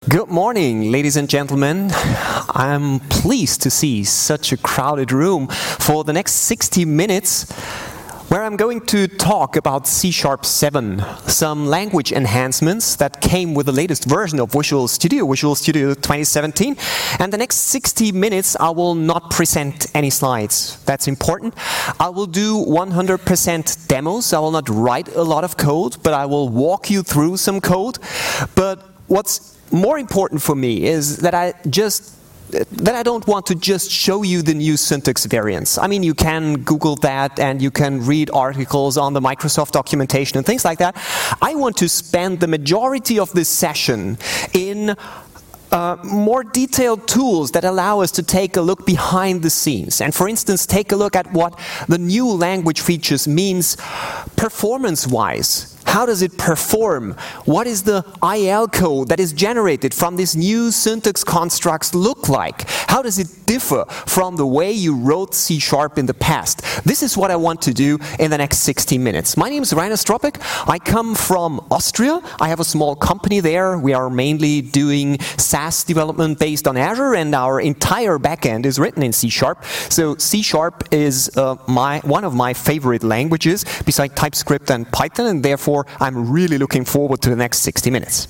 Good morning, ladies and gentlemen. I'm pleased to see such a crowded room for the next 60 minutes where I'm going to talk about C# 7, some language enhancements that came with the latest version of Visual Studio 2017. And the next 60 minutes I will not present any slides. That's important. I will do 100% demos. I will not write a lot of code, but I will walk you through some code. But what's more important for me is that I don't want to just show you the new syntax variants. I mean, you can Google that and you can read articles on the Microsoft documentation and things like that. I want to spend the majority of this session in more detailed tools that allow us to take a look behind the scenes. And for instance, take a look at what the new language features means performance-wise. How does it perform? What is the IL code that is generated from these new syntax constructs look like? How does it differ from the way you wrote C# in the past? This is what I want to do in the next 60 minutes. My name is Rainer Stropek. I come from Austria. I have a small company there. We are mainly doing SaaS development based on Azure, and our entire backend is written in C#. So C# is one of my favorite languages besides TypeScript and Python, and therefore I'm really looking forward to the next 60 minutes.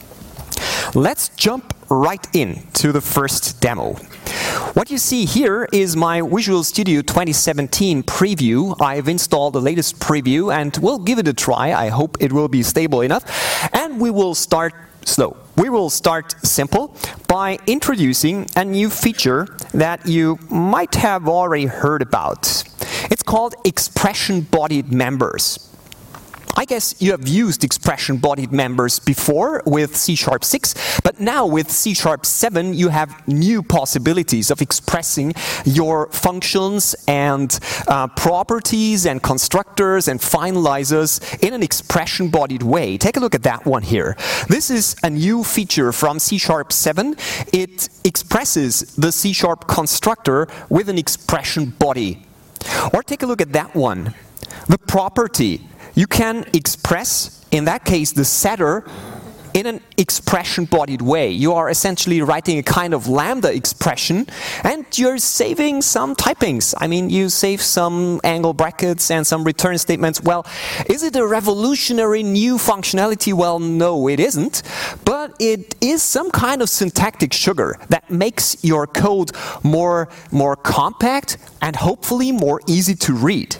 Let's jump right in to the first demo. What you see here is my Visual Studio 2017 preview. I've installed the latest preview and we'll give it a try. I hope it will be stable enough. And we will start slow. We will start simple by introducing a new feature that you might have already heard about. It's called expression-bodied members. I guess you have used expression-bodied members before with C# 6, but now with C# 7 you have new possibilities of expressing your functions and properties and constructors and finalizers in an expression-bodied way. Take a look at that one here. This is a new feature from C# 7. It expresses the C# constructor with an expression body. Or take a look at that one. The property. You can express, in that case, the setter in an expression-bodied way. You are essentially writing a kind of lambda expression, and you're saving some typings. I mean, you save some angle brackets and some return statements. Well, is it a revolutionary new functionality? Well, no, it isn't. But it is some kind of syntactic sugar that makes your code more compact and hopefully more easy to read.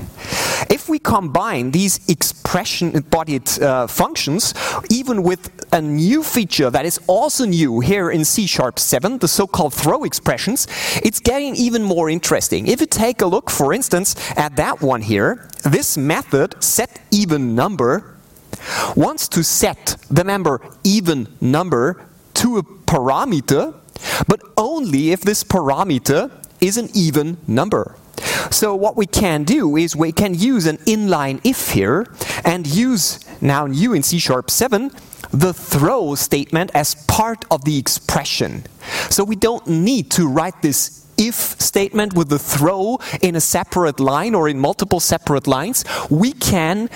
If we combine these expression-bodied functions, even with a new feature that is also new here in C# 7, the so-called throw expressions, it's getting even more interesting. If you take a look, for instance, at that one here, this method, setEvenNumber, wants to set the member even number to a parameter, but only if this parameter is an even number. So what we can do is we can use an inline if here and use, now new in C# 7, the throw statement as part of the expression. So we don't need to write this if statement with the throw in a separate line or in multiple separate lines. We can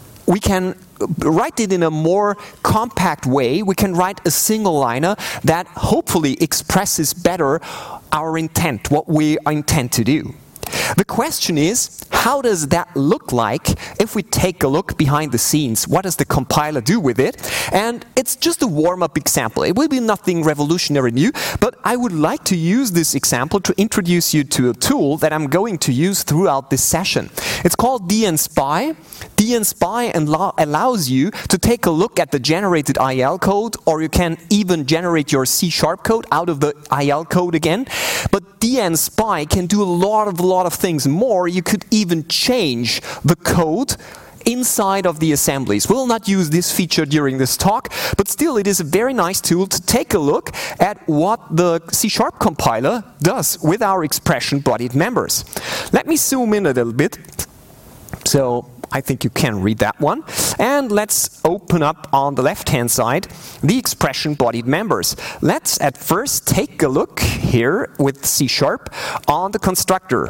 write it in a more compact way. We can write a single liner that hopefully expresses better our intent, what we intend to do. The question is, how does that look like if we take a look behind the scenes? What does the compiler do with it? And it's just a warm-up example. It will be nothing revolutionary new, but I would like to use this example to introduce you to a tool that I'm going to use throughout this session. It's called dnSpy. dnSpy allows you to take a look at the generated IL code, or you can even generate your C# code out of the IL code again. But dnSpy can do a lot of things more. You could even change the code inside of the assemblies. We'll not use this feature during this talk, but still it is a very nice tool to take a look at what the C# compiler does with our expression-bodied members. Let me zoom in a little bit. So I think you can read that one. And let's open up on the left-hand side the expression-bodied members. Let's at first take a look here with C# on the constructor.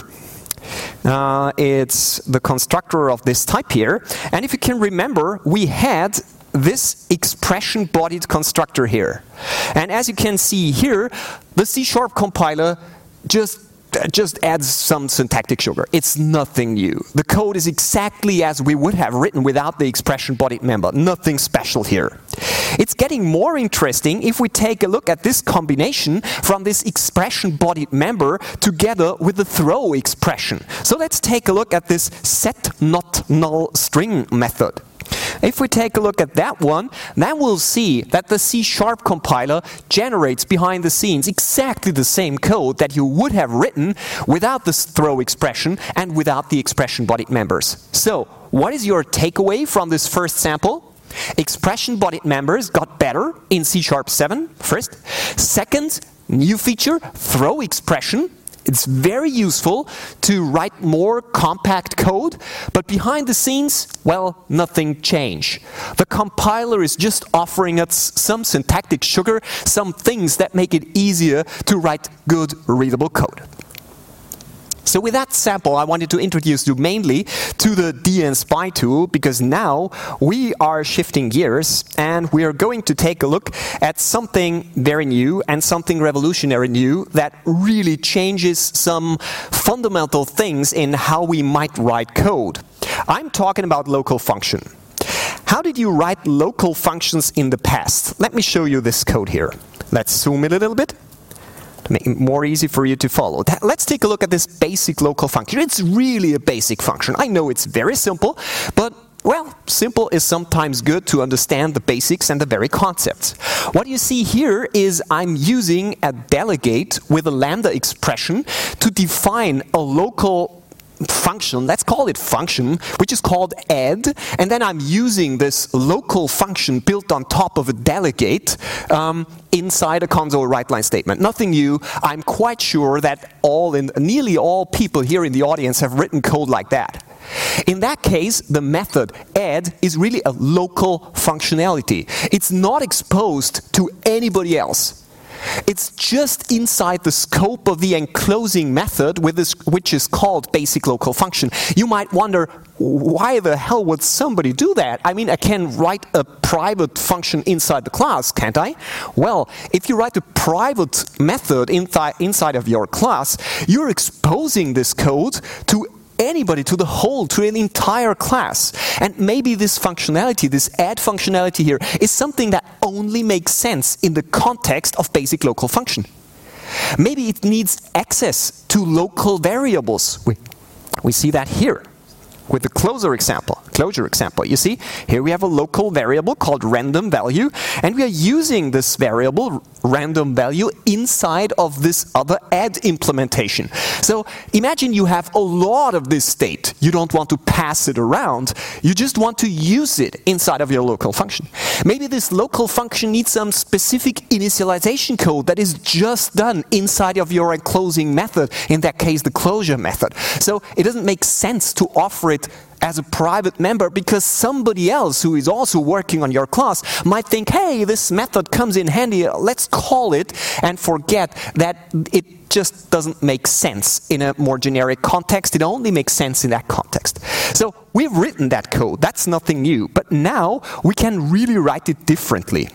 It's the constructor of this type here. And if you can remember, we had this expression-bodied constructor here. And as you can see here, the C# compiler just adds some syntactic sugar. It's nothing new. The code is exactly as we would have written without the expression-bodied member. Nothing special here. It's getting more interesting if we take a look at this combination from this expression-bodied member together with the throw expression. So let's take a look at this setNotNull string method. If we take a look at that one, then we'll see that the C# compiler generates behind the scenes exactly the same code that you would have written without this throw expression and without the expression-bodied members. So, what is your takeaway from this first sample? Expression-bodied members got better in C#7, first. Second, new feature, throw expression. It's very useful to write more compact code, but behind the scenes, well, nothing changed. The compiler is just offering us some syntactic sugar, some things that make it easier to write good, readable code. So with that sample, I wanted to introduce you mainly to the dnSpy tool, because now we are shifting gears and we are going to take a look at something very new and something revolutionary new that really changes some fundamental things in how we might write code. I'm talking about local function. How did you write local functions in the past? Let me show you this code here. Let's zoom in a little bit. Make it more easy for you to follow. Let's take a look at this basic local function. It's really a basic function. I know it's very simple, but well, simple is sometimes good to understand the basics and the very concepts. What you see here is I'm using a delegate with a lambda expression to define a local function, let's call it function, which is called add, and then I'm using this local function built on top of a delegate inside a console write line statement. Nothing new. I'm quite sure that nearly all people here in the audience have written code like that. In that case, the method add is really a local functionality. It's not exposed to anybody else. It's just inside the scope of the enclosing method, which is called basic local function. You might wonder, why the hell would somebody do that? I mean, I can write a private function inside the class, can't I? Well, if you write a private method inside of your class, you're exposing this code to anybody, to an entire class. And maybe this functionality, this add functionality here, is something that only makes sense in the context of basic local function. Maybe it needs access to local variables. We see that here with the closure example. You see, here we have a local variable called random value, and we are using this variable random value inside of this other add implementation. So imagine you have a lot of this state. You don't want to pass it around. You just want to use it inside of your local function. Maybe this local function needs some specific initialization code that is just done inside of your enclosing method, in that case the closure method. So it doesn't make sense to offer it as a private member, because somebody else who is also working on your class might think, hey, this method comes in handy, let's call it, and forget that it just doesn't make sense in a more generic context. It only makes sense in that context. So we've written that code. That's nothing new. But now we can really write it differently.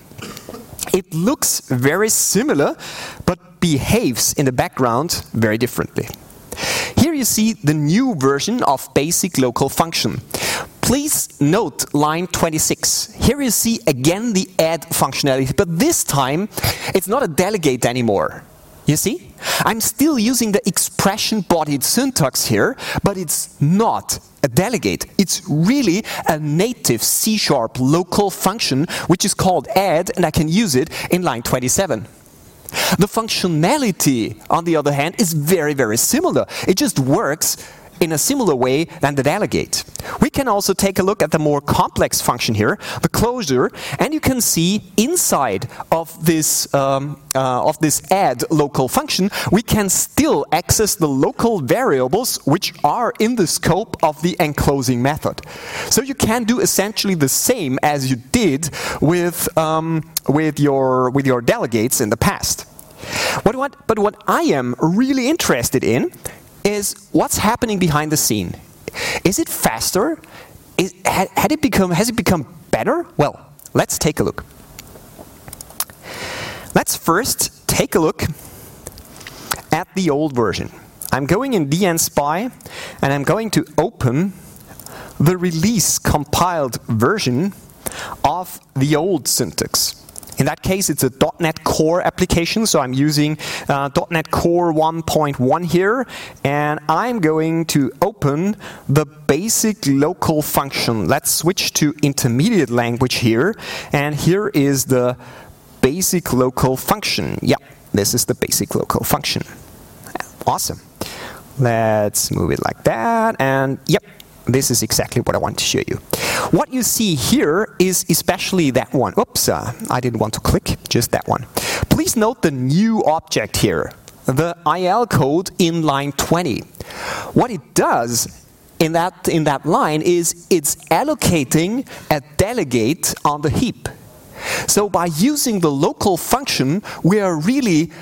It looks very similar, but behaves in the background very differently. Here you see the new version of basic local function. Please note line 26. Here you see again the add functionality, but this time it's not a delegate anymore. You see? I'm still using the expression-bodied syntax here, but it's not a delegate. It's really a native C# local function, which is called add, and I can use it in line 27. The functionality, on the other hand, is very, very similar. It just works in a similar way than the delegate. We can also take a look at the more complex function here, the closure, and you can see inside of this add local function, we can still access the local variables which are in the scope of the enclosing method. So you can do essentially the same as you did with your delegates in the past. But what I am really interested in is what's happening behind the scene. Is it faster? Has it become better? Well, Let's take a look. Let's first take a look at the old version. I'm going in dnSpy and I'm going to open the release compiled version of the old syntax. In that case, it's a .NET Core application, so I'm using .NET Core 1.1 here, and I'm going to open the basic local function. Let's switch to intermediate language here, and here is the basic local function. Yeah, this is the basic local function. Awesome. Let's move it like that, and yep, this is exactly what I want to show you. What you see here is especially that one. Oops, I didn't want to click, just that one. Please note the new object here, the IL code in line 20. What it does in that line is it's allocating a delegate on the heap. So by using the local function, we're really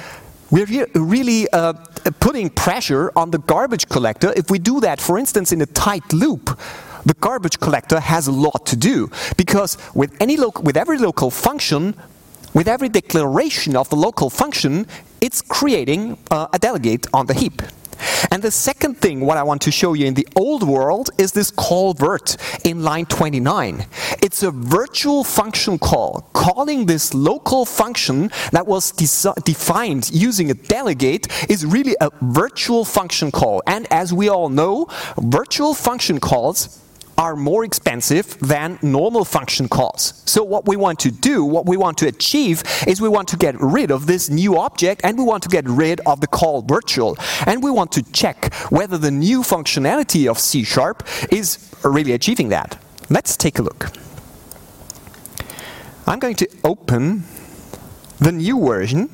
putting pressure on the garbage collector. If we do that, for instance, in a tight loop, the garbage collector has a lot to do, because with every local function, with every declaration of the local function, it's creating a delegate on the heap. And the second thing, what I want to show you in the old world, is this call virt in line 29. It's a virtual function call, calling this local function that was defined using a delegate is really a virtual function call. And as we all know, virtual function calls are more expensive than normal function calls. So what we want to do, what we want to achieve, is we want to get rid of this new object, and we want to get rid of the call virtual. And we want to check whether the new functionality of C# is really achieving that. Let's take a look. I'm going to open the new version.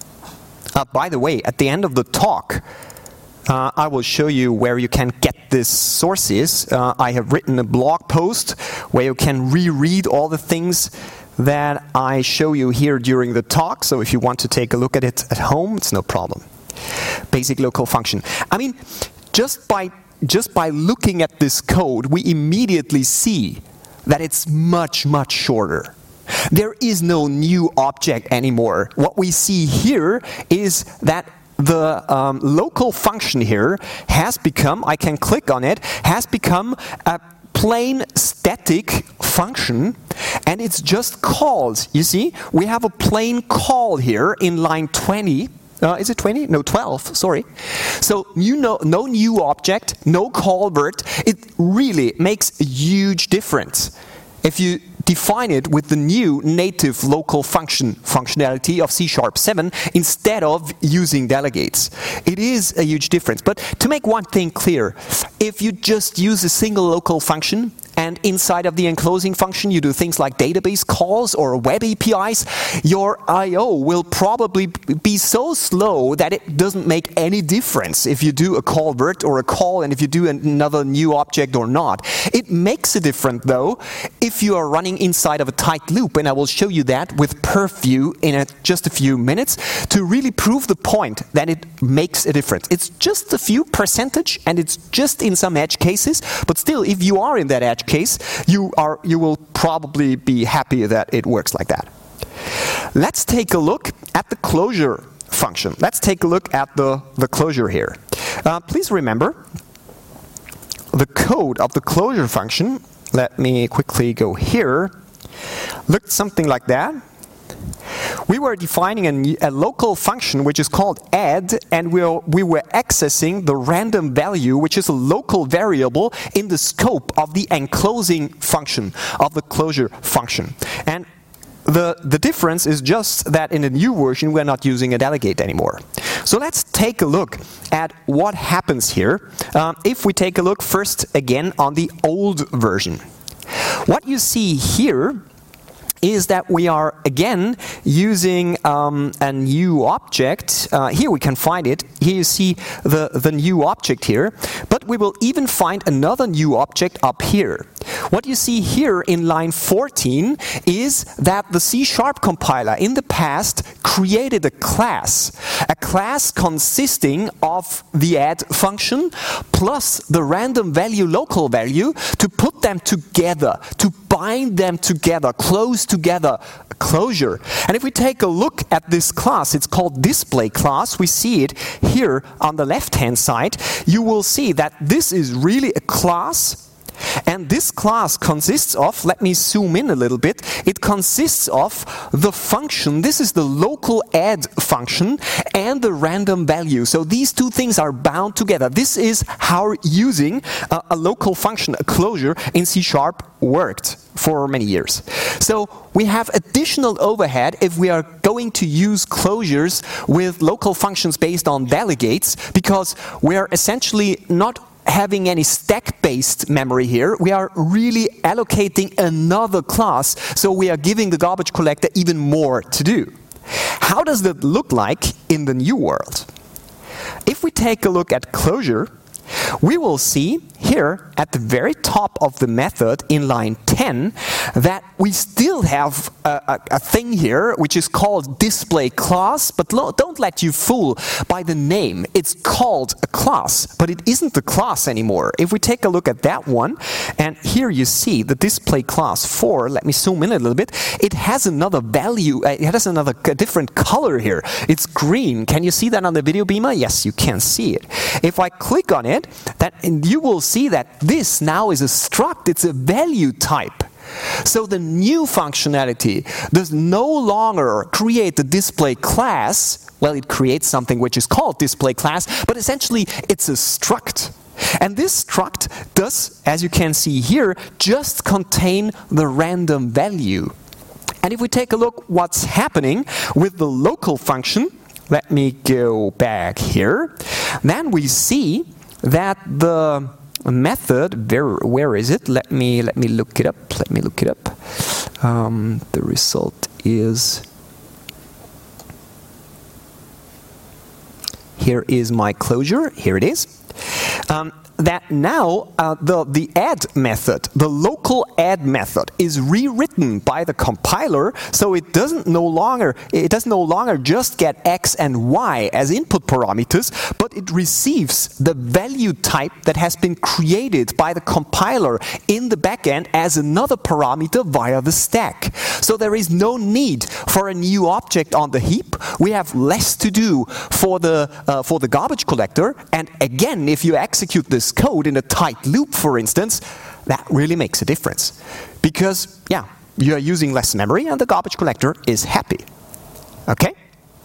By the way, at the end of the talk, I will show you where you can get these sources. I have written a blog post where you can reread all the things that I show you here during the talk. So if you want to take a look at it at home, it's no problem. Basic local function. I mean, just by looking at this code, we immediately see that it's much, much shorter. There is no new object anymore. What we see here is that the local function here has become, I can click on it, has become a plain static function, and it's just called. You see, we have a plain call here in line 20. Is it 20? No, 12, sorry. So no new object, no call virt. It really makes a huge difference if you define it with the new native local functionality of C#7 instead of using delegates. It is a huge difference. But to make one thing clear, if you just use a single local function, and inside of the enclosing function you do things like database calls or web APIs, your I/O will probably be so slow that it doesn't make any difference if you do a call virt or a call and if you do another new object or not. It makes a difference though if you are running inside of a tight loop, and I will show you that with Purview in just a few minutes to really prove the point that it makes a difference. It's just a few percentage and it's just in some edge cases, but still if you are in that edge case, you will probably be happy that it works like that. Let's take a look at the closure function. Let's take a look at the closure here. Please remember, the code of the closure function, let me quickly go here, looked something like that. We were defining a local function which is called add, and we were accessing the random value, which is a local variable in the scope of the enclosing function, of the closure function. And the difference is just that in the new version we're not using a delegate anymore. So let's take a look at what happens here if we take a look first again on the old version. What you see here is that we are again using a new object. Here we can find it. Here you see the new object here, but we will even find another new object up here. What you see here in line 14 is that the C# compiler in the past created a class consisting of the add function plus the random value local value to put them together, to bind them together, close together, a closure. And if we take a look at this class, it's called display class. We see it here on the left-hand side. You will see that this is really a class. And this class consists of, let me zoom in a little bit, it consists of the function, this is the local add function, and the random value. So these two things are bound together. This is how using a local function, a closure, in C# worked for many years. So we have additional overhead if we are going to use closures with local functions based on delegates, because we are essentially not having any stack-based memory here. We are really allocating another class, so we are giving the garbage collector even more to do. How does that look like in the new world? If we take a look at closure, we will see here at the very top of the method in line 10 that we still have a thing here which is called display class, but don't let you fool by the name. It's called a class, but it isn't the class anymore. If we take a look at that one, and here you see the display class 4, let me zoom in a little bit, it has another value, it has another different color here. It's green. Can you see that on the video beamer? Yes, you can see it. If I click on it, you will see that this now is a struct, it's a value type. So the new functionality does no longer create the display class. Well, it creates something which is called display class, but essentially it's a struct. And this struct does, as you can see here, just contain the random value. And if we take a look what's happening with the local function, let me go back here, then we see that the method, where is it? Let me look it up. The result is, here is my closure. Here it is. That now the add method, the local add method, is rewritten by the compiler, so it does no longer just get x and y as input parameters, but it receives the value type that has been created by the compiler in the backend as another parameter via the stack. So there is no need for a new object on the heap. We have less to do for the garbage collector, and again, if you execute this code in a tight loop, for instance, that really makes a difference. Because, yeah, you are using less memory and the garbage collector is happy. Okay?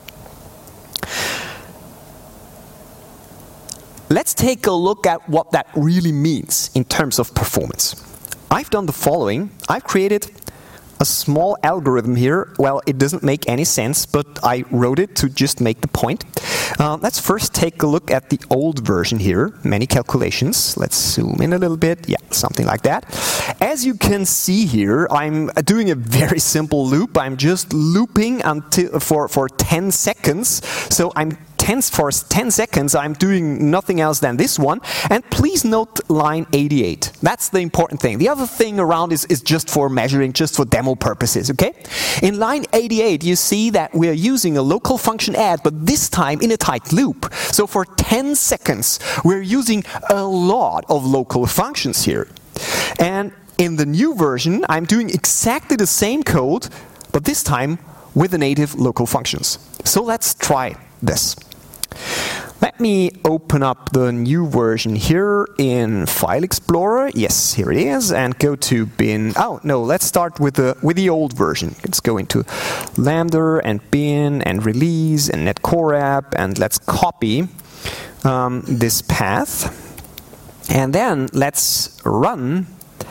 Let's take a look at what that really means in terms of performance. I've done the following. I've created a small algorithm here. Well, it doesn't make any sense, but I wrote it to just make the point. Let's first take a look at the old version here, many calculations. Let's zoom in a little bit. Yeah, something like that. As you can see here, I'm doing a very simple loop. I'm just looping until for 10 seconds. So for 10 seconds, I'm doing nothing else than this one. And please note line 88. That's the important thing. The other thing around is just for measuring, just for demo purposes, okay? In line 88, you see that we are using a local function add, but this time in a tight loop. So for 10 seconds, we're using a lot of local functions here. And in the new version, I'm doing exactly the same code, but this time with the native local functions. So let's try this. Let me open up the new version here in File Explorer. Yes, here it is, and go to bin. Oh no, let's start with the old version. Let's go into Lambda and bin and release and netcore app, and let's copy this path, and then let's run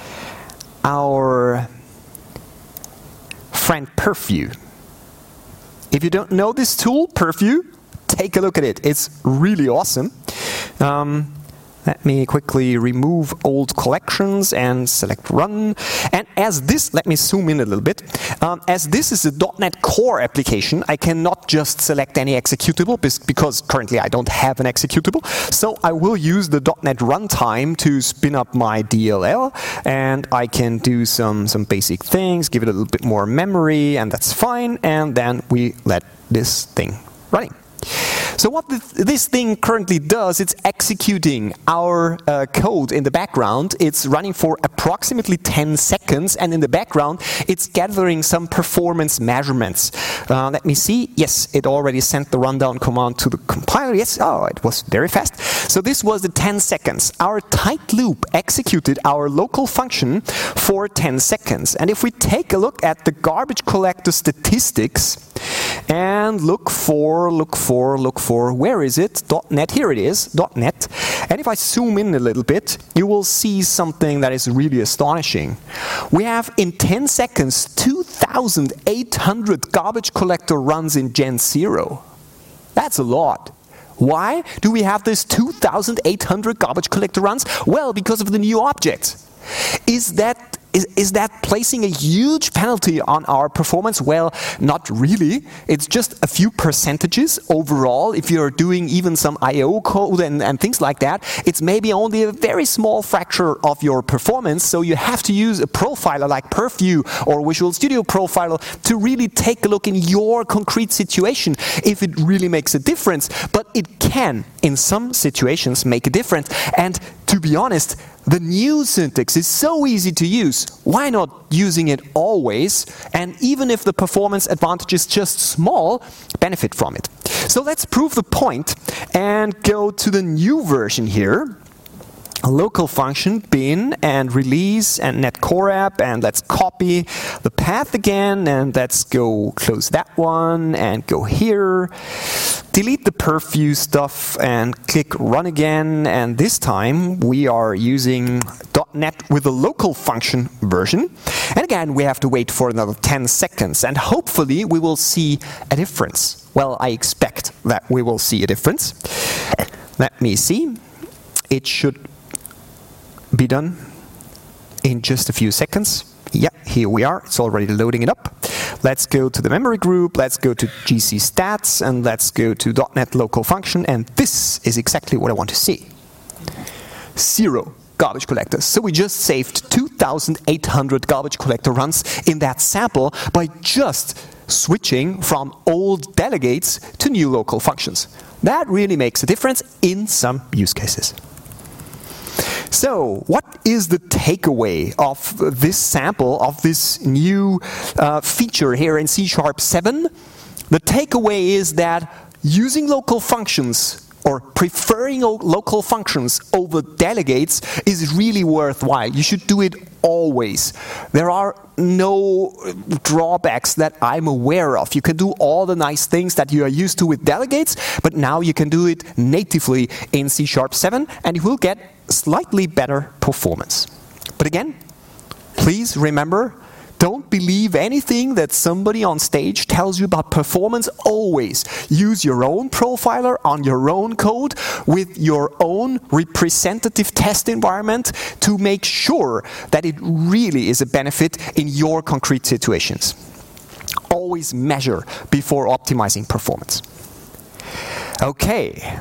our friend Perfview. If you don't know this tool, Perfview, take a look at it. It's really awesome. Let me quickly remove old collections and select run. And as this, let me zoom in a little bit. As this is a .NET Core application, I cannot just select any executable because currently I don't have an executable. So I will use the .NET runtime to spin up my DLL, and I can do some basic things, give it a little bit more memory, and that's fine. And then we let this thing running. So what this thing currently does, it's executing our code in the background. It's running for approximately 10 seconds, and in the background, it's gathering some performance measurements. Let me see. Yes, it already sent the rundown command to the compiler. Yes, oh, it was very fast. So this was the 10 seconds. Our tight loop executed our local function for 10 seconds. And if we take a look at the garbage collector statistics and look for, where is it? .NET, here it is, .NET. And if I zoom in a little bit, you will see something that is really astonishing. We have in 10 seconds 2,800 garbage collector runs in Gen 0. That's a lot. Why do we have this 2,800 garbage collector runs? Well, because of the new objects. Is that placing a huge penalty on our performance? Well, not really. It's just a few percentages overall. If you're doing even some I/O code and things like that, it's maybe only a very small fraction of your performance. So you have to use a profiler like Purview or Visual Studio Profiler to really take a look in your concrete situation if it really makes a difference. But it can, in some situations, make a difference. And to be honest, the new syntax is so easy to use. Why not using it always? And even if the performance advantage is just small, benefit from it. So let's prove the point and go to the new version here. A local function bin and release and net core app, and let's copy the path again, and let's go close that one and go here. Delete the Purview stuff and click run again, and this time we are using .NET with a local function version. And again, we have to wait for another 10 seconds, and hopefully we will see a difference. Well, I expect that we will see a difference. Let me see. It should be done in just a few seconds. Yeah, here we are. It's already loading it up. Let's go to the memory group, let's go to GC stats, and let's go to .NET local function, and this is exactly what I want to see. 0 garbage collectors. So we just saved 2,800 garbage collector runs in that sample by just switching from old delegates to new local functions. That really makes a difference in some use cases. So, what is the takeaway of this sample, of this new feature here in C#7? The takeaway is that using local functions or preferring local functions over delegates is really worthwhile. You should do it always. There are no drawbacks that I'm aware of. You can do all the nice things that you are used to with delegates, but now you can do it natively in C#7 and you will get slightly better performance. But again, please remember, don't believe anything that somebody on stage tells you about performance. Always use your own profiler on your own code with your own representative test environment to make sure that it really is a benefit in your concrete situations. Always measure before optimizing performance. Okay.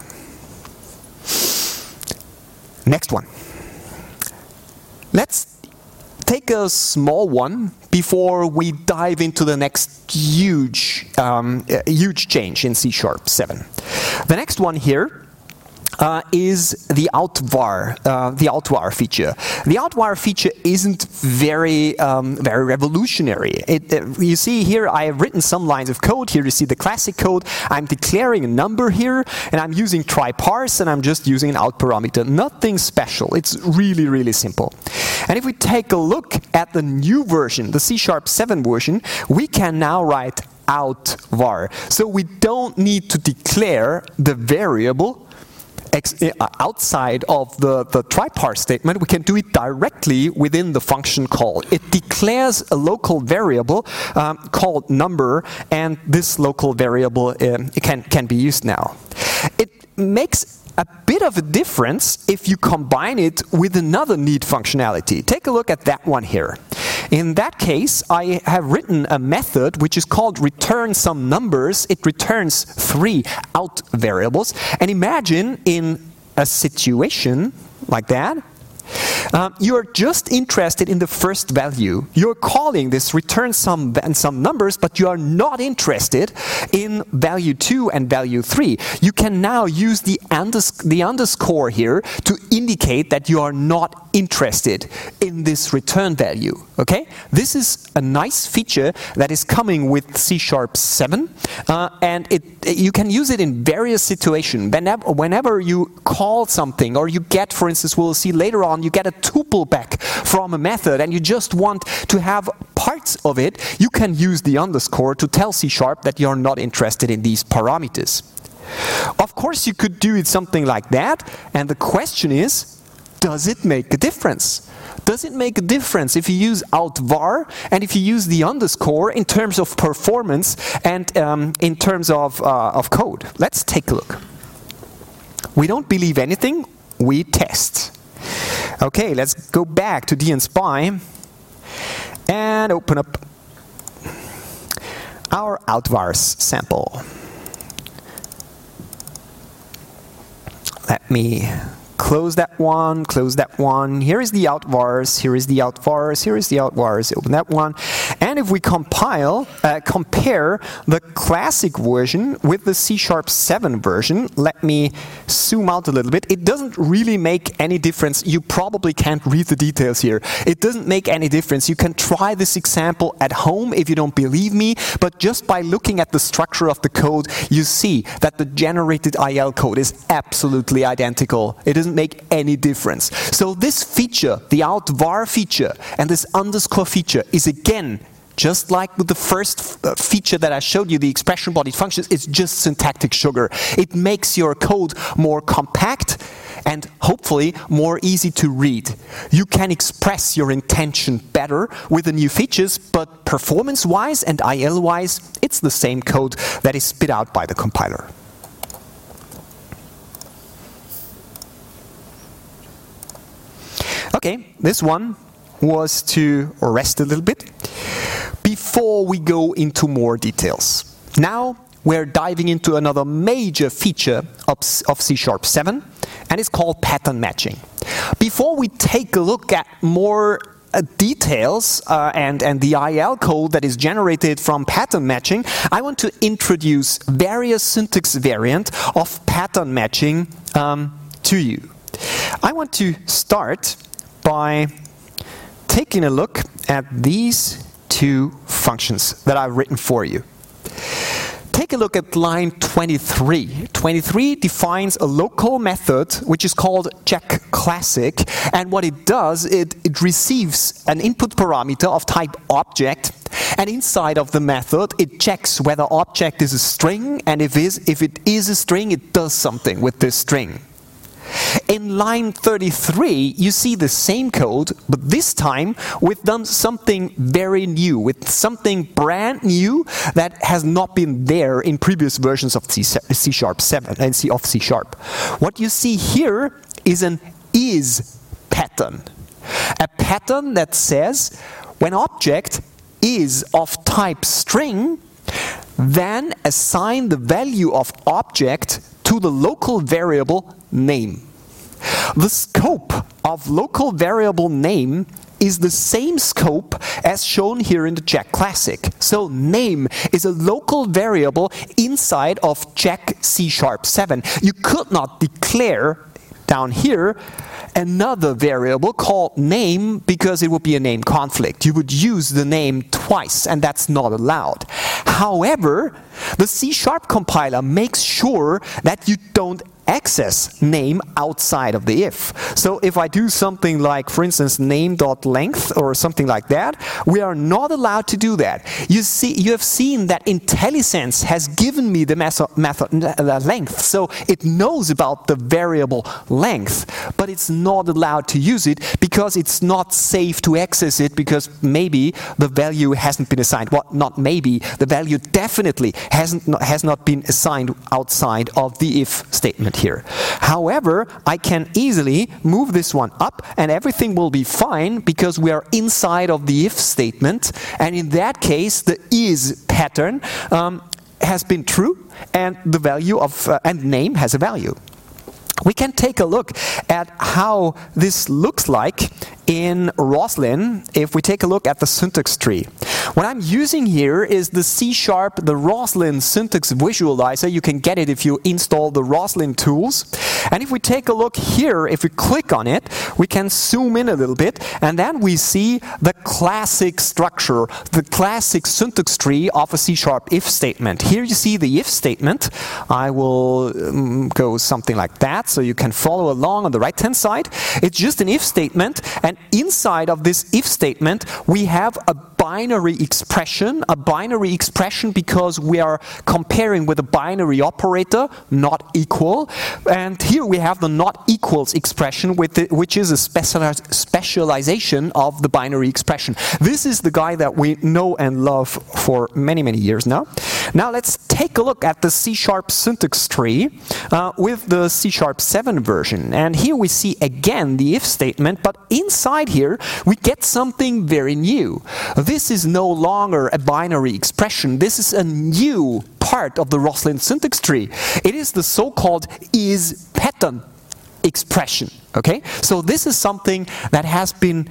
Next one. Let's take a small one before we dive into the next huge change in C#7. The next one here is the outvar feature. The outvar feature isn't very revolutionary. You see here I have written some lines of code. Here you see the classic code. I'm declaring a number here, and I'm using try parse, and I'm just using an out parameter. Nothing special. It's really, really simple. And if we take a look at the new version, the C#7 version, we can now write outvar. So we don't need to declare the variable outside of the try parse statement. We can do it directly within the function call. It declares a local variable called number, and this local variable can be used now. It makes a bit of a difference if you combine it with another neat functionality. Take a look at that one here. In that case, I have written a method which is called return some numbers. It returns 3 out variables. And imagine in a situation like that, You are just interested in the first value. You're calling this return sum and some numbers, but you are not interested in value 2 and value 3. You can now use the underscore here to indicate that you are not interested in this return value. Okay? This is a nice feature that is coming with C#7, and you can use it in various situations. Whenever you call something, or you get, for instance, we'll see later on, you get a tuple back from a method and you just want to have parts of it, you can use the underscore to tell C# that you're not interested in these parameters. Of course, you could do it something like that, and the question is, does it make a difference? Does it make a difference if you use _var and if you use the underscore in terms of performance and in terms of code? Let's take a look. We don't believe anything, we test. Okay, let's go back to dnSpy and open up our _var sample. Let me close that one, close that one. Here is the _vars, here is the _vars, here is the _vars. Open that one. And if we compare the classic version with the C#7 version, let me zoom out a little bit. It doesn't really make any difference. You probably can't read the details here. It doesn't make any difference. You can try this example at home if you don't believe me, but just by looking at the structure of the code, you see that the generated IL code is absolutely identical. It doesn't make any difference. So this feature, the _var feature and this underscore feature, is again, just like with the first feature that I showed you, the expression bodied functions, it's just syntactic sugar. It makes your code more compact and hopefully more easy to read. You can express your intention better with the new features, but performance-wise and IL-wise, it's the same code that is spit out by the compiler. Okay, this one was to rest a little bit before we go into more details. Now we're diving into another major feature of C#7, and it's called pattern matching. Before we take a look at more details and the IL code that is generated from pattern matching, I want to introduce various syntax variants of pattern matching to you. I want to start by taking a look at these two functions that I've written for you. Take a look at line 23. 23 defines a local method which is called checkClassic, and what it does, it receives an input parameter of type object, and inside of the method it checks whether object is a string, and if it is a string, it does something with this string. In line 33, you see the same code, but this time we've done something very new, with something brand new that has not been there in previous versions of C#7 and of C#. What you see here is an is pattern. A pattern that says when object is of type string, then assign the value of object to the local variable name. The scope of local variable name is the same scope as shown here in the checkClassic. So name is a local variable inside of check C#7. You could not declare down here another variable called name because it would be a name conflict. You would use the name twice, and that's not allowed. However, the C# compiler makes sure that you don't access name outside of the if. So if I do something like, for instance, name.length or something like that, we are not allowed to do that. You have seen that IntelliSense has given me the method length, so it knows about the variable length, but it's not allowed to use it because it's not safe to access it, because maybe the value hasn't been assigned. Well, not maybe, the value definitely has not been assigned outside of the if statement here. However, I can easily move this one up and everything will be fine because we are inside of the if statement, and in that case the is pattern has been true and the value of and name has a value. We can take a look at how this looks like in Roslyn if we take a look at the syntax tree. What I'm using here is the C#, the Roslyn syntax visualizer. You can get it if you install the Roslyn tools. And if we take a look here, if we click on it, we can zoom in a little bit, and then we see the classic structure, the classic syntax tree of a C# if statement. Here you see the if statement. I will go something like that so you can follow along on the right-hand side. It's just an if statement, and inside of this if statement we have a binary expression because we are comparing with a binary operator, not equal. And here we have the not equals expression, which is a specialization of the binary expression. This is the guy that we know and love for many, many years now. Now let's take a look at the C# syntax tree with the C#7 version. And here we see again the if statement, but inside here we get something very new. This is no longer a binary expression. This is a new part of the Roslyn syntax tree. It is the so-called is pattern expression. Okay, so this is something that has been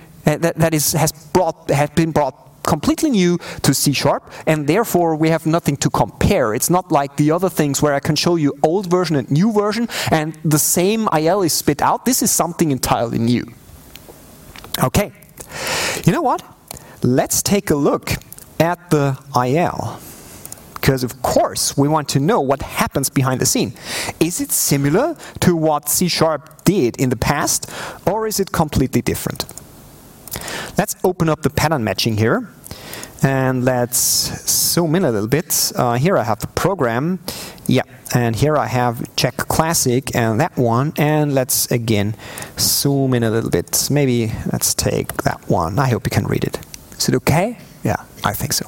brought completely new to C#, and therefore we have nothing to compare. It's not like the other things where I can show you old version and new version and the same IL is spit out. This is something entirely new. Okay, you know what? Let's take a look at the IL. Because of course we want to know what happens behind the scene. Is it similar to what C# did in the past, or is it completely different? Let's open up the pattern matching here, and let's zoom in a little bit. Here I have the program, and here I have check classic and that one, and let's again zoom in a little bit. Maybe let's take that one. I hope you can read it. Is it okay? Yeah, I think so.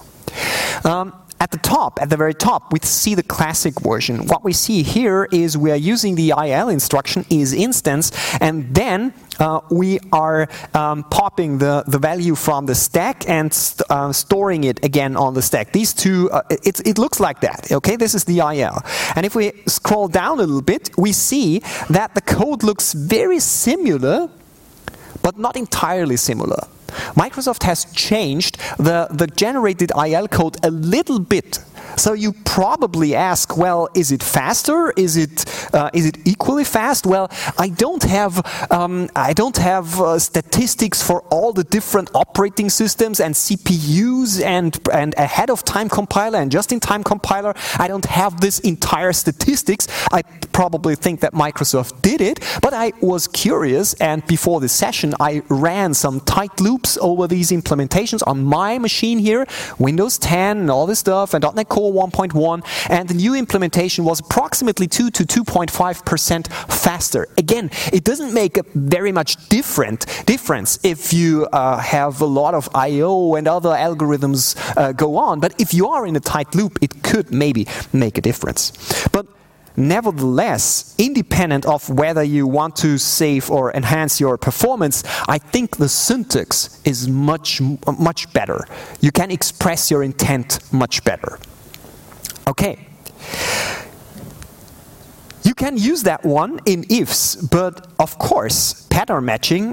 At the very top, we see the classic version. What we see here is we are using the IL instruction is instance, and then we are popping the value from the stack and storing it again on the stack. These two, it looks like that. Okay, this is the IL. And if we scroll down a little bit, we see that the code looks very similar, but not entirely similar. Microsoft has changed the generated IL code a little bit. So you probably ask, well, is it faster? Is it equally fast? Well, I don't have statistics for all the different operating systems and CPUs and ahead of time compiler and just in time compiler. I don't have this entire statistics. I probably think that Microsoft did it, but I was curious, and before this session I ran some tight loops over these implementations on my machine here, Windows 10 and all this stuff, and .NET Core 1.1, and the new implementation was approximately 2 to 2.5% faster. Again, it doesn't make a very much difference if you have a lot of I/O and other algorithms go on, but if you are in a tight loop, it could maybe make a difference. But nevertheless, independent of whether you want to save or enhance your performance, I think the syntax is much better. You can express your intent much better. Okay. You can use that one in ifs, but of course, pattern matching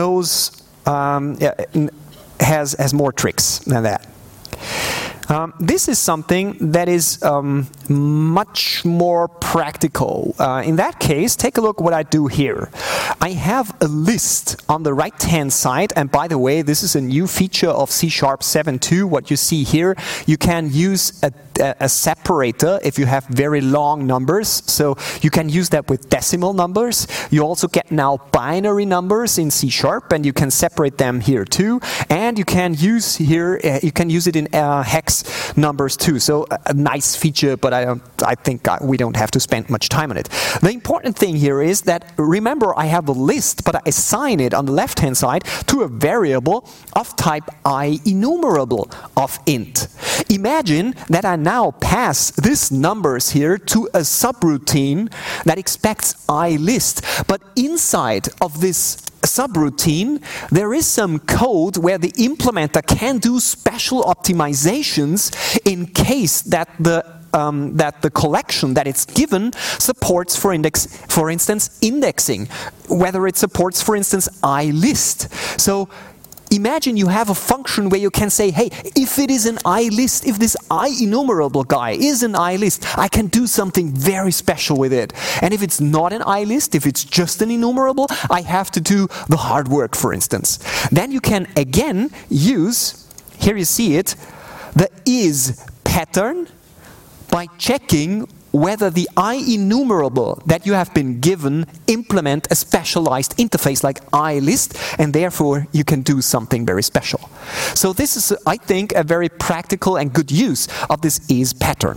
has more tricks than that. This is something that is much more practical. In that case, take a look what I do here. I have a list on the right-hand side, and by the way, this is a new feature of C# 7.2. What you see here, you can use a separator if you have very long numbers, so you can use that with decimal numbers. You also get now binary numbers in C#, and you can separate them here too. And you can use here, you can use it in hex numbers too. So a nice feature, but I think we don't have to spend much time on it. The important thing here is that, remember, I have a list, but I assign it on the left-hand side to a variable of type IEnumerable of int. Imagine that I now pass these numbers here to a subroutine that expects IList, but inside of this subroutine, there is some code where the implementer can do special optimizations in case that the that the collection that it's given supports, for instance, indexing, whether it supports, for instance, iList. So imagine you have a function where you can say, hey, if it is an iList, if this IEnumerable guy is an iList, I can do something very special with it. And if it's not an iList, if it's just an enumerable, I have to do the hard work, for instance. Then you can again use, here you see it, the is pattern by checking whether the IEnumerable that you have been given implement a specialized interface like iList, and therefore you can do something very special. So this is, I think, a very practical and good use of this is pattern.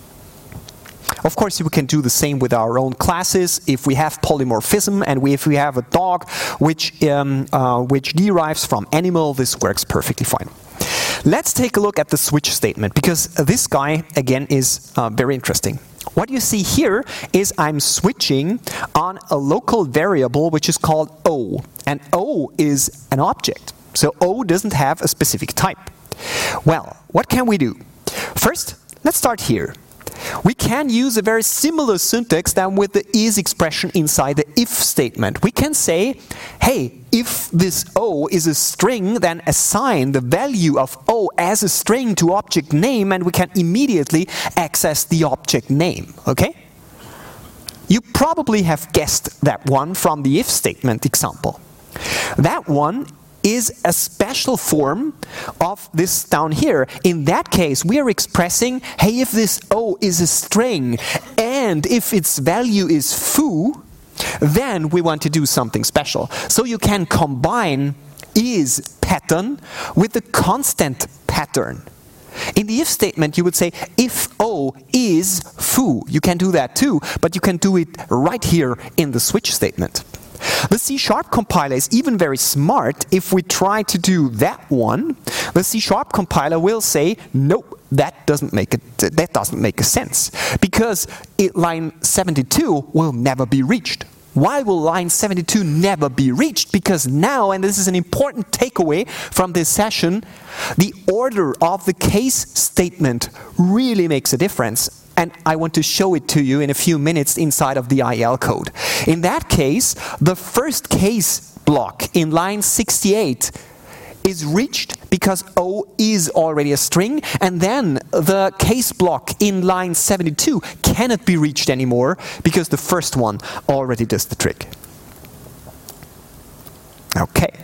Of course, we can do the same with our own classes. If we have polymorphism and if we have a dog which derives from animal, this works perfectly fine. Let's take a look at the switch statement, because this guy, again, is very interesting. What you see here is I'm switching on a local variable which is called O. And O is an object. So O doesn't have a specific type. Well, what can we do? First, let's start here. We can use a very similar syntax than with the is expression inside the if statement. We can say, hey, if this O is a string, then assign the value of O as a string to object name, and we can immediately access the object name, okay? You probably have guessed that one from the if statement example. That one is a special form of this down here. In that case, we are expressing, hey, if this O is a string and if its value is foo, then we want to do something special. So you can combine is pattern with the constant pattern. In the if statement, you would say, if O is foo. You can do that too, but you can do it right here in the switch statement. The C# compiler is even very smart. If we try to do that one, the C# compiler will say, nope, that doesn't make a sense, because line 72 will never be reached. Why will line 72 never be reached? Because now, and this is an important takeaway from this session, the order of the case statement really makes a difference. And I want to show it to you in a few minutes inside of the IL code. In that case, the first case block in line 68 is reached because O is already a string, and then the case block in line 72 cannot be reached anymore because the first one already does the trick. Okay.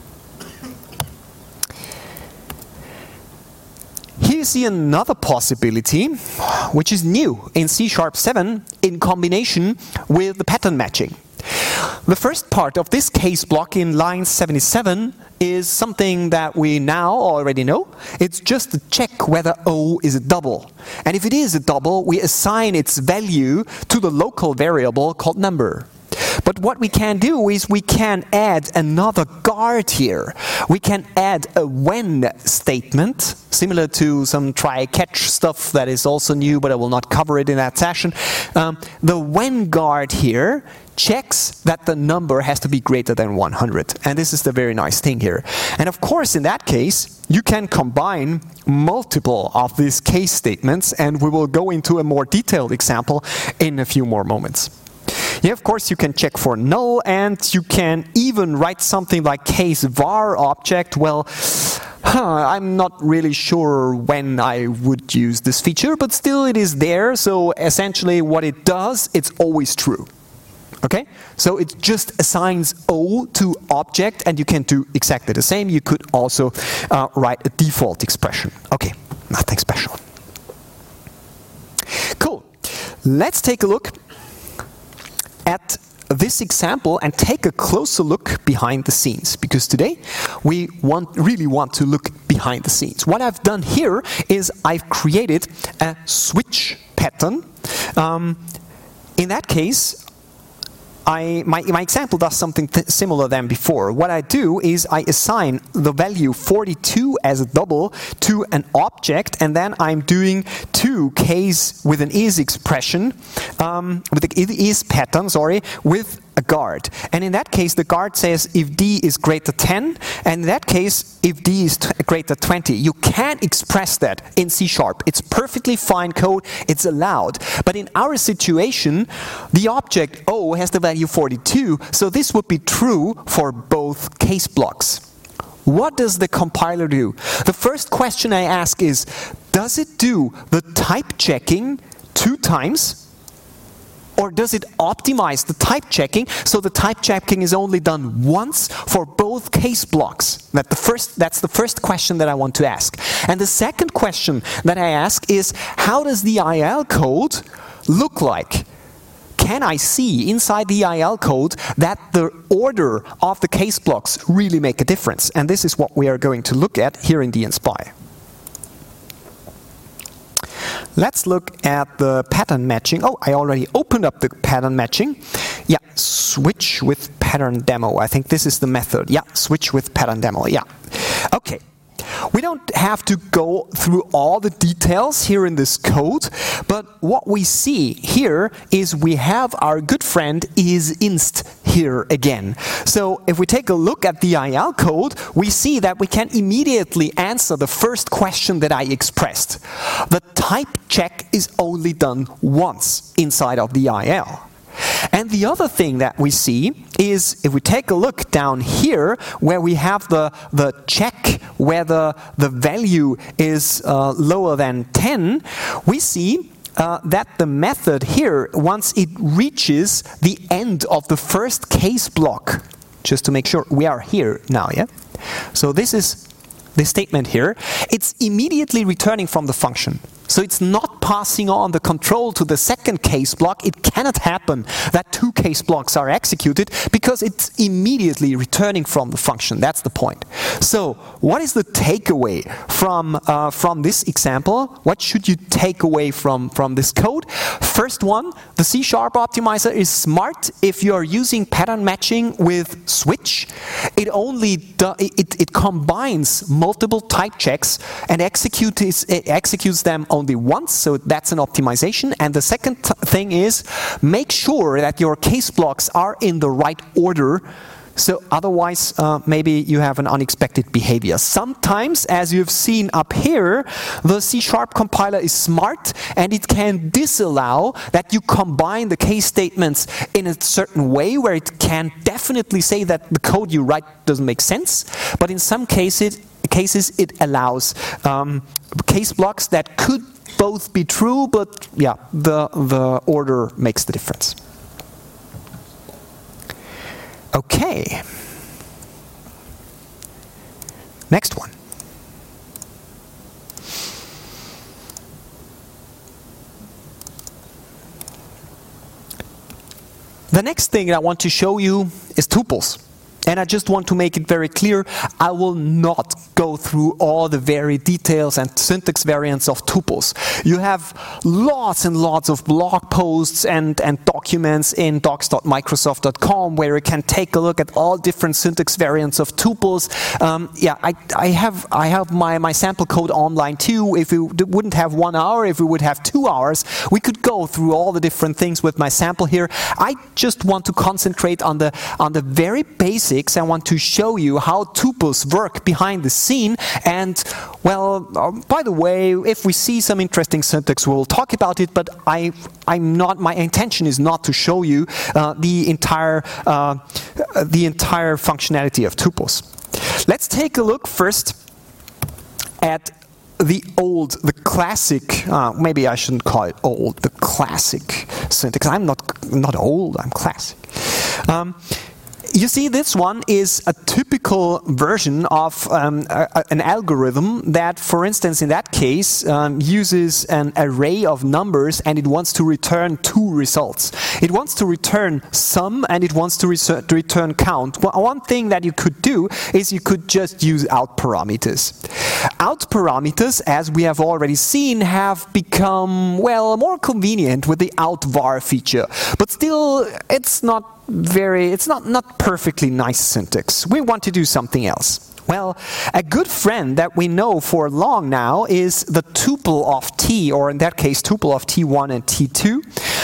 Here you see another possibility, which is new in C#7 in combination with the pattern matching. The first part of this case block in line 77 is something that we now already know. It's just to check whether O is a double. And if it is a double, we assign its value to the local variable called number. But what we can do is we can add another guard here. We can add a when statement, similar to some try-catch stuff that is also new, but I will not cover it in that session. The when guard here checks that the number has to be greater than 100. And this is the very nice thing here. And of course, in that case, you can combine multiple of these case statements, and we will go into a more detailed example in a few more moments. Yeah, of course, you can check for null, and you can even write something like case var object. Well, I'm not really sure when I would use this feature, but still it is there. So essentially what it does, it's always true. Okay? So it just assigns O to object, and you can do exactly the same. You could also write a default expression. Okay, nothing special. Cool. Let's take a look at this example and take a closer look behind the scenes, because today we really want to look behind the scenes. What I've done here is I've created a switch pattern. In that case, my example does something similar than before. What I do is I assign the value 42 as a double to an object, and then I'm doing two case with an is expression, with the is pattern, sorry, with a guard. And in that case, the guard says if D is greater 10, and in that case, if D is greater 20. You can express that in C#. It's perfectly fine code, it's allowed. But in our situation, the object O has the value 42, so this would be true for both case blocks. What does the compiler do? The first question I ask is, does it do the type checking 2 times? Or does it optimize the type checking so the type checking is only done once for both case blocks? That's the first question that I want to ask. And the second question that I ask is, how does the IL code look like? Can I see inside the IL code that the order of the case blocks really make a difference? And this is what we are going to look at here in dnSpy. Let's look at the pattern matching. Oh, I already opened up the pattern matching. Yeah, switch with pattern demo. I think this is the method. Yeah, switch with pattern demo. Yeah. Okay. We don't have to go through all the details here in this code, but what we see here is we have our good friend isInst here again. So if we take a look at the IL code, we see that we can immediately answer the first question that I expressed. The type check is only done once inside of the IL. And the other thing that we see is, if we take a look down here, where we have the check whether the value is lower than 10, we see that the method here, once it reaches the end of the first case block, just to make sure we are here now, yeah? So this is the statement here. It's immediately returning from the function. So it's not passing on the control to the second case block. It cannot happen that 2 case blocks are executed because it's immediately returning from the function. That's the point. So what is the takeaway from this example? What should you take away from this code? First one, the C# optimizer is smart if you are using pattern matching with switch. It only it combines multiple type checks and executes them only once, so that's an optimization. And the second thing is, make sure that your case blocks are in the right order, so otherwise maybe you have an unexpected behavior. Sometimes, as you've seen up here, the C# compiler is smart and it can disallow that you combine the case statements in a certain way where it can definitely say that the code you write doesn't make sense, but in some cases it allows case blocks that could both be true, but yeah, the order makes the difference. Okay. Next one. The next thing I want to show you is tuples. And I just want to make it very clear, I will not go through all the very details and syntax variants of tuples. You have lots and lots of blog posts and documents in docs.microsoft.com where you can take a look at all different syntax variants of tuples. I have my sample code online too. If we wouldn't have 1 hour, if we would have 2 hours, we could go through all the different things with my sample here. I just want to concentrate on the very basics. I want to show you how tuples work behind the scene, and well, by the way, if we see some interesting syntax, we'll talk about it, but my intention is not to show you the entire functionality of tuples. Let's take a look first at the classic, maybe I shouldn't call it old, the classic syntax. I'm not old, I'm classic. You see, this one is a typical version of an algorithm that, for instance, in that case, uses an array of numbers and it wants to return 2 results. It wants to return sum and it wants to return count. Well, one thing that you could do is you could just use out parameters. Out parameters, as we have already seen, have become, well, more convenient with the out var feature. But still, it's not perfectly nice syntax. We want to do something else. Well, a good friend that we know for long now is the tuple of t, or in that case, tuple of t1 and t2.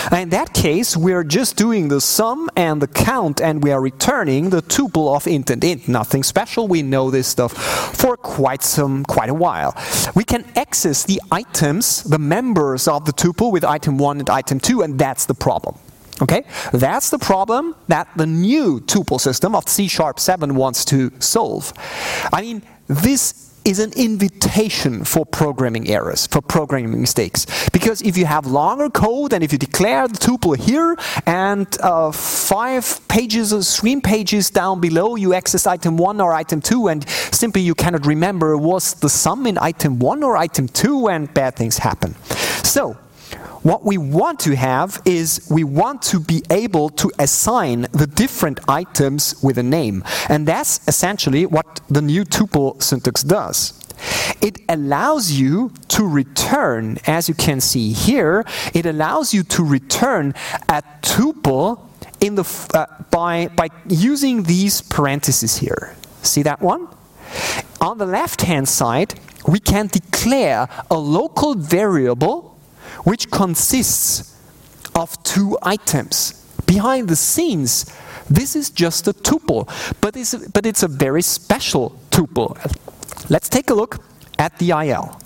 In that case, we are just doing the sum and the count, and we are returning the tuple of int and int. Nothing special. We know this stuff for quite a while. We can access the items, the members of the tuple with item 1 and item 2, and that's the problem. Okay, that's the problem that the new tuple system of C#7 wants to solve. I mean, this is an invitation for programming errors, for programming mistakes. Because if you have longer code and if you declare the tuple here and 5 pages or 3 pages down below you access item 1 or item 2 and simply you cannot remember was the sum in item 1 or item 2 and bad things happen. So, what we want to have is we want to be able to assign the different items with a name. And that's essentially what the new tuple syntax does. It allows you to return, as you can see here, it allows you to return a tuple in the by using these parentheses here. See that one? On the left-hand side, we can declare a local variable which consists of 2 items. Behind the scenes, this is just a tuple, but it's a very special tuple. Let's take a look at the IL.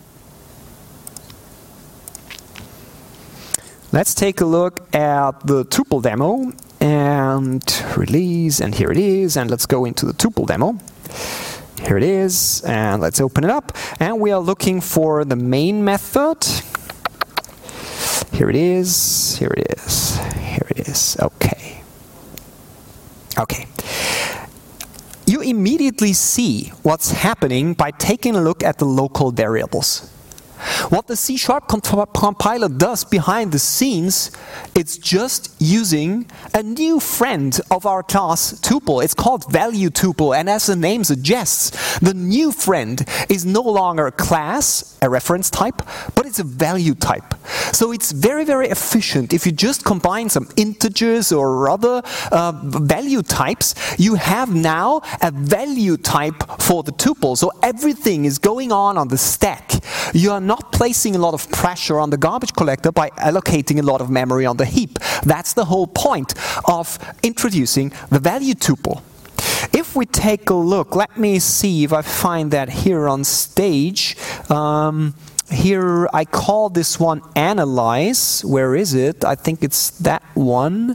Let's take a look at the tuple demo and release, and here it is, and let's go into the tuple demo. Here it is, and let's open it up, and we are looking for the main method. Here it is, here it is, here it is, okay. Okay. You immediately see what's happening by taking a look at the local variables. What the C# compiler does behind the scenes, it's just using a new friend of our class tuple. It's called value tuple, and as the name suggests, the new friend is no longer a class, a reference type, but it's a value type. So it's very, very efficient. If you just combine some integers or other value types, you have now a value type for the tuple. So everything is going on the stack. You are not placing a lot of pressure on the garbage collector by allocating a lot of memory on the heap. That's the whole point of introducing the value tuple. If we take a look, let me see if I find that here on stage. Here I call this one analyze. Where is it? I think it's that one.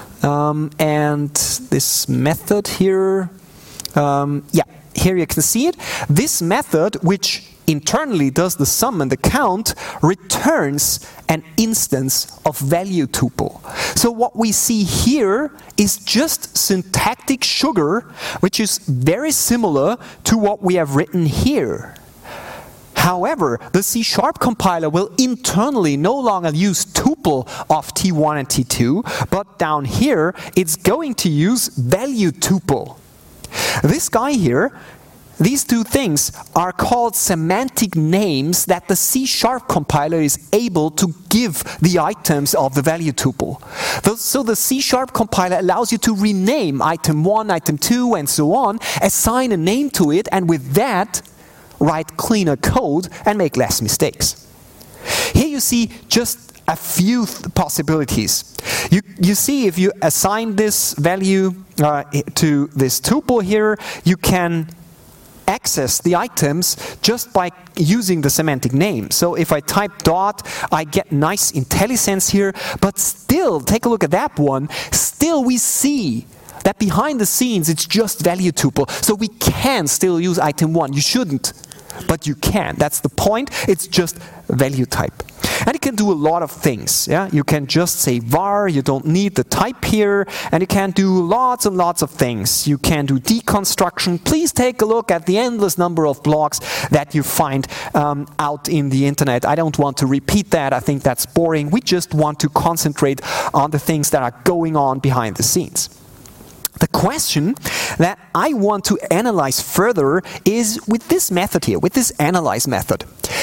And this method here, yeah, here you can see it. This method, which internally does the sum and the count, returns an instance of value tuple. So what we see here is just syntactic sugar, which is very similar to what we have written here. However, the C# compiler will internally no longer use tuple of T1 and T2, but down here it's going to use value tuple. This guy here, these 2 things are called semantic names that the C# compiler is able to give the items of the value tuple. So the C# compiler allows you to rename item 1, item 2, and so on, assign a name to it, and with that, write cleaner code and make less mistakes. Here you see just a few possibilities. You see, if you assign this value to this tuple here, you can access the items just by using the semantic name. So if I type dot, I get nice IntelliSense here, but still, take a look at that one, still we see that behind the scenes it's just value tuple. So we can still use item 1. You shouldn't, but you can. That's the point. It's just value type. And it can do a lot of things. Yeah? You can just say var, you don't need the type here, and you can do lots and lots of things. You can do deconstruction. Please take a look at the endless number of blogs that you find out in the internet. I don't want to repeat that. I think that's boring. We just want to concentrate on the things that are going on behind the scenes. The question that I want to analyze further is with this method here, with this analyze method.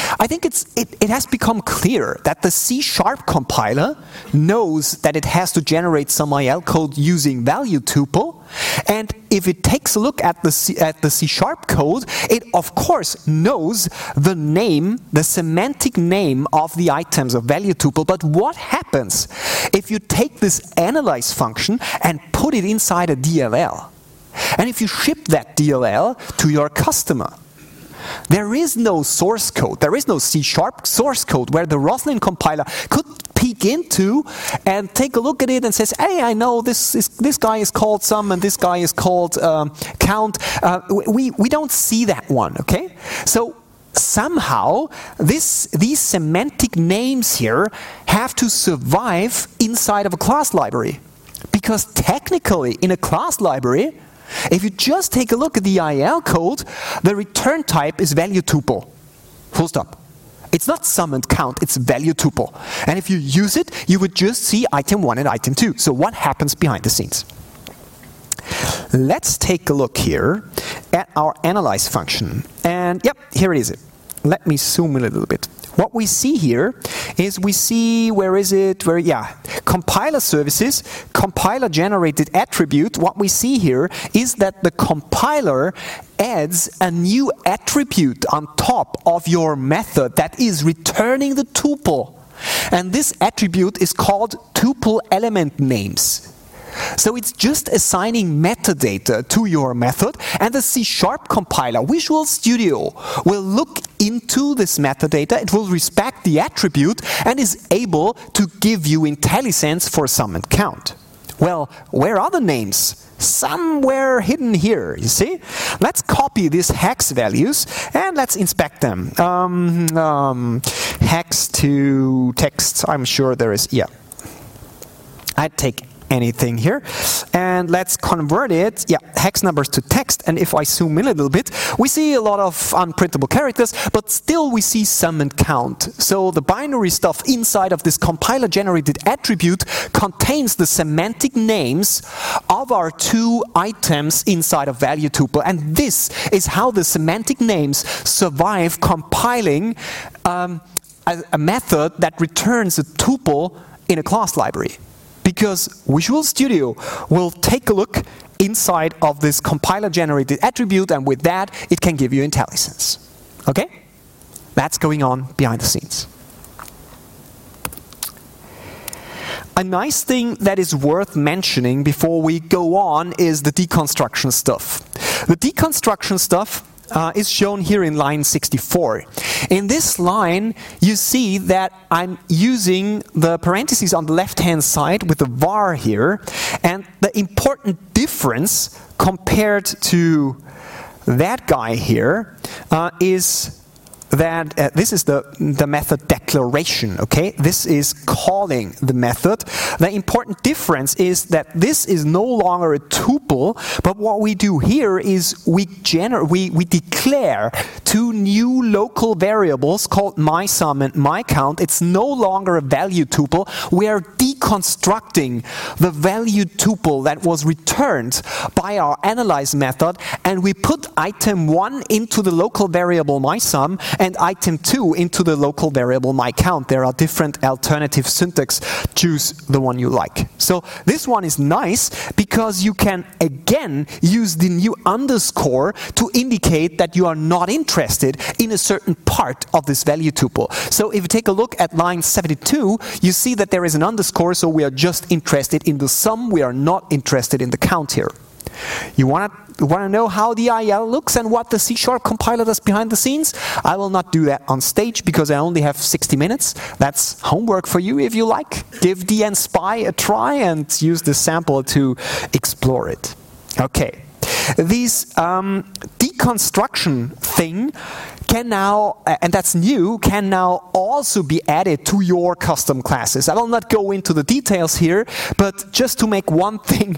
I think it has become clear that the C# compiler knows that it has to generate some IL code using value tuple, and if it takes a look at the C# code, it of course knows the name, the semantic name of the items of value tuple. But what happens if you take this analyze function and put it inside a DLL? And if you ship that DLL to your customer, there is no source code, there is no C# source code where the Roslyn compiler could peek into and take a look at it and says, hey, I know this guy is called sum and this guy is called count. We don't see that one, okay? So somehow these semantic names here have to survive inside of a class library. Because technically in a class library, if you just take a look at the IL code, the return type is value tuple. Full stop. It's not sum and count, it's value tuple. And if you use it, you would just see item 1 and item 2. So what happens behind the scenes? Let's take a look here at our analyze function. And yep, here it is. Let me zoom in a little bit. What we see here is we see, compiler services, compiler generated attribute. What we see here is that the compiler adds a new attribute on top of your method that is returning the tuple. And this attribute is called tuple element names. So it's just assigning metadata to your method, and the C# compiler, Visual Studio, will look into this metadata, it will respect the attribute, and is able to give you IntelliSense for sum and count. Well, where are the names? Somewhere hidden here, you see? Let's copy these hex values and let's inspect them. Hex to text, I'm sure there is, yeah. I'd take anything here, and let's convert it, hex numbers to text. And if I zoom in a little bit, we see a lot of unprintable characters, but still we see sum and count. So the binary stuff inside of this compiler generated attribute contains the semantic names of our two items inside of value tuple, and this is how the semantic names survive compiling a method that returns a tuple in a class library. Because Visual Studio will take a look inside of this compiler-generated attribute, and with that, it can give you IntelliSense. Okay? That's going on behind the scenes. A nice thing that is worth mentioning before we go on is the deconstruction stuff. The deconstruction stuff is shown here in line 64. In this line, you see that I'm using the parentheses on the left-hand side with the var here, and the important difference compared to that guy here is that this is the method declaration, okay? This is calling the method. The important difference is that this is no longer a tuple, but what we do here is we declare two new local variables called mySum and myCount. It's no longer a value tuple. We are deconstructing the value tuple that was returned by our analyze method, and we put item 1 into the local variable mySum and item 2 into the local variable myCount. There are different alternative syntax. Choose the one you like. So this one is nice because you can again use the new underscore to indicate that you are not interested in a certain part of this value tuple. So if you take a look at line 72, you see that there is an underscore, so we are just interested in the sum, we are not interested in the count here. You want to know how the IL looks and what the C# compiler does behind the scenes? I will not do that on stage because I only have 60 minutes. That's homework for you if you like. Give dnSpy a try and use the sample to explore it. Okay. These deconstruction thing can now, and that's new, can now also be added to your custom classes. I will not go into the details here, but just to make one thing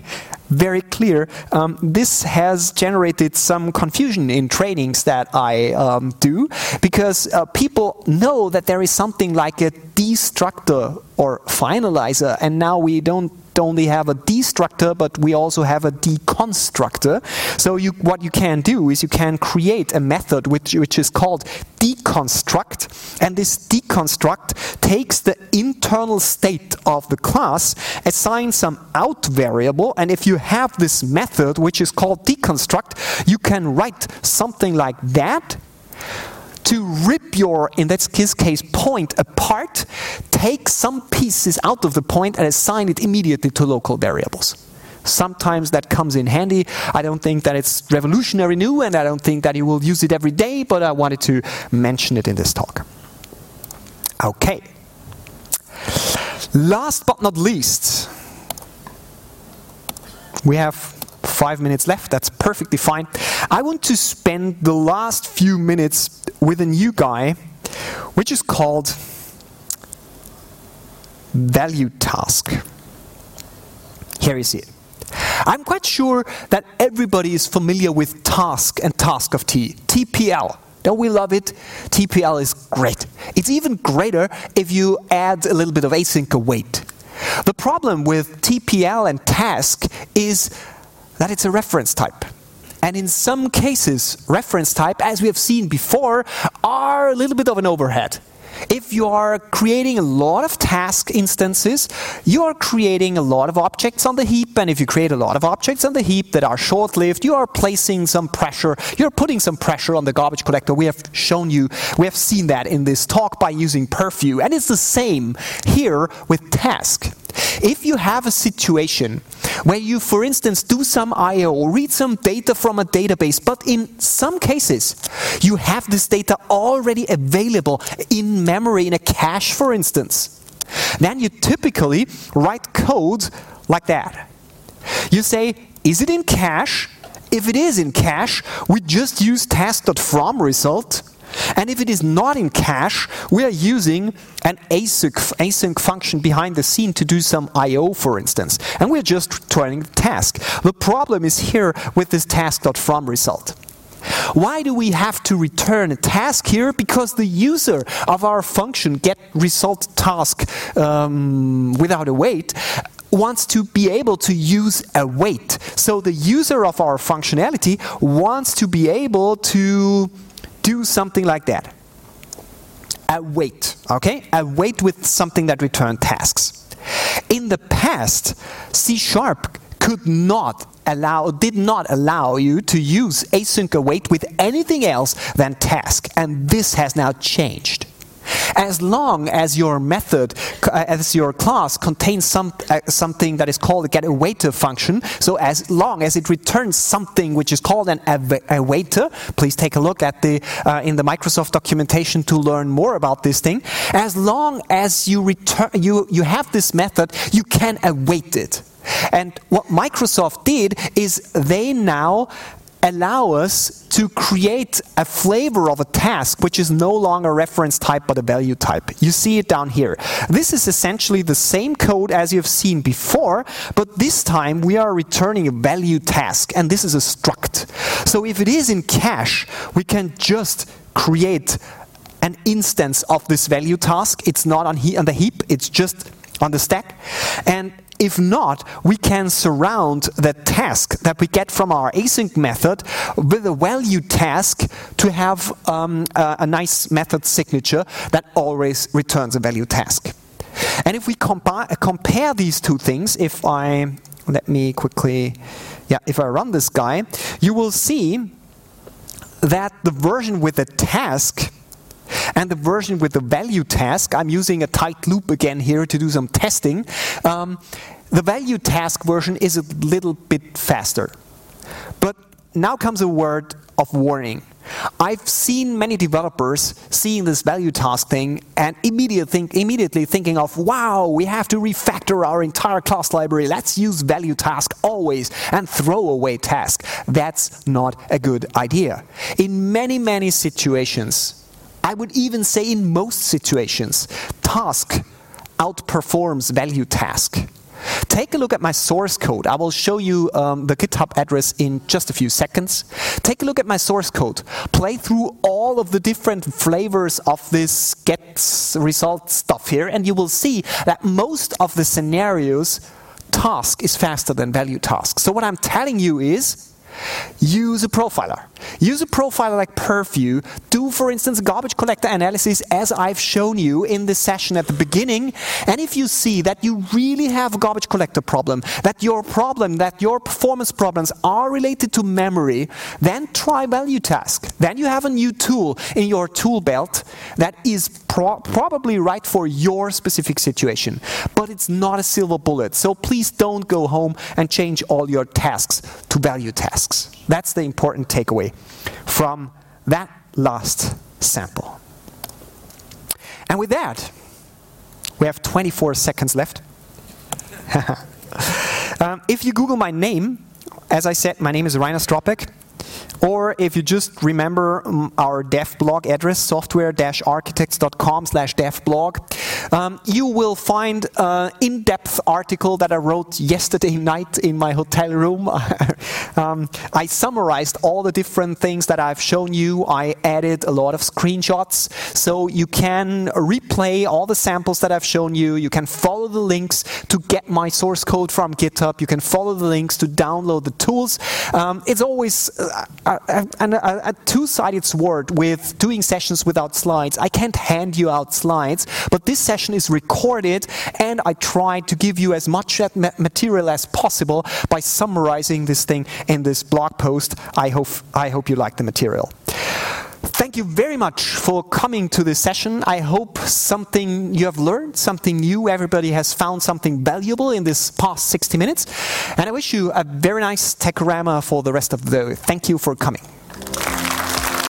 very clear. This has generated some confusion in trainings that I do, because people know that there is something like a destructor or finalizer, and now we don't only have a destructor, but we also have a deconstructor. So what you can do is you can create a method which is called deconstruct, and this deconstruct takes the internal state of the class, assigns some out variable, and if you have this method which is called deconstruct, you can write something like that to rip your, in this case, point apart, take some pieces out of the point and assign it immediately to local variables. Sometimes that comes in handy. I don't think that it's revolutionary new, and I don't think that you will use it every day, but I wanted to mention it in this talk. Okay. Last but not least, we have 5 minutes left. That's perfectly fine. I want to spend the last few minutes with a new guy, which is called value task. Here you see it. I'm quite sure that everybody is familiar with task and task of T, TPL. Don't we love it? TPL is great. It's even greater if you add a little bit of async await. The problem with TPL and task is that it's a reference type. And in some cases, reference type, as we have seen before, are a little bit of an overhead. If you are creating a lot of task instances, you are creating a lot of objects on the heap, and if you create a lot of objects on the heap that are short-lived, you are placing some pressure, you're putting some pressure on the garbage collector. We have seen that in this talk by using Purview, and it's the same here with task. If you have a situation where you, for instance, do some I/O, read some data from a database, but in some cases you have this data already available in memory, in a cache, for instance, then you typically write code like that. You say, is it in cache? If it is in cache, we just use task.from result. And if it is not in cache, we are using an async function behind the scene to do some I/O, for instance. And we're just returning the task. The problem is here with this task.from result. Why do we have to return a task here? Because the user of our function getResultTask without await wants to be able to use await. So the user of our functionality wants to be able to do something like that. Await, okay? Await with something that returns tasks. In the past, C# did not allow you to use async await with anything else than task, and this has now changed. As long as your method, as your class contains something that is called a getAwaiter function, so as long as it returns something which is called an awaiter, please take a look at in the Microsoft documentation to learn more about this thing. As long as you have this method, you can await it. And what Microsoft did is they now allow us to create a flavor of a task which is no longer a reference type but a value type. You see it down here. This is essentially the same code as you've seen before, but this time we are returning a value task, and this is a struct. So if it is in cache, we can just create an instance of this value task. It's not on the heap, it's just on the stack. And if not, we can surround the task that we get from our async method with a value task to have a nice method signature that always returns a value task. And if we compare these two things, if I run this guy, you will see that the version with the task and the version with the value task, I'm using a tight loop again here to do some testing, the value task version is a little bit faster. But now comes a word of warning. I've seen many developers seeing this value task thing and immediately thinking of, wow, we have to refactor our entire class library. Let's use value task always and throw away task. That's not a good idea. In many, many situations, I would even say in most situations, task outperforms value task. Take a look at my source code. I will show you the GitHub address in just a few seconds. Take a look at my source code. Play through all of the different flavors of this get result stuff here, and you will see that most of the scenarios, task is faster than value task. So what I'm telling you is, use a profiler. Use a profiler like Purview. Do, for instance, garbage collector analysis as I've shown you in this session at the beginning. And if you see that you really have a garbage collector problem, that your performance problems are related to memory, then try value task. Then you have a new tool in your tool belt that is probably right for your specific situation. But it's not a silver bullet. So please don't go home and change all your tasks to value tasks. That's the important takeaway from that last sample. And with that, we have 24 seconds left. If you Google my name, as I said, my name is Rainer Stropek. Or if you just remember our dev blog address, software-architects.com/devblog, you will find an in-depth article that I wrote yesterday night in my hotel room. I summarized all the different things that I've shown you. I added a lot of screenshots, so you can replay all the samples that I've shown you. You can follow the links to get my source code from GitHub. You can follow the links to download the tools. It's always a two-sided sword with doing sessions without slides. I can't hand you out slides, but this session is recorded, and I try to give you as much material as possible by summarizing this thing in this blog post. I hope you like the material. Thank you very much for coming to this session. I hope something you have learned, something new. Everybody has found something valuable in this past 60 minutes. And I wish you a very nice Techorama for the rest of the day. Thank you for coming.